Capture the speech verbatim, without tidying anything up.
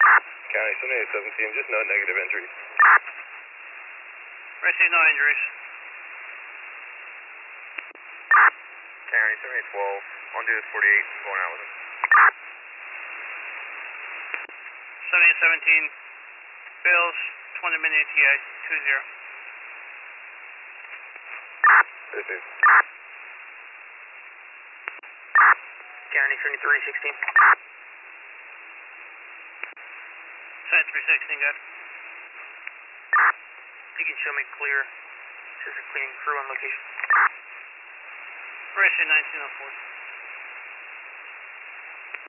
County seventy-eight seventeen, just no negative injuries. Received no injuries. County seventy-eight twelve, on duty forty-eight, going out with him. seventy-eight seventeen, Bills, twenty minute E T A, two zero. Received. County seventy-three sixteen. seventy-three sixteen, good. You can show me clear. This is a cleaning crew on location. Received nineteen oh four.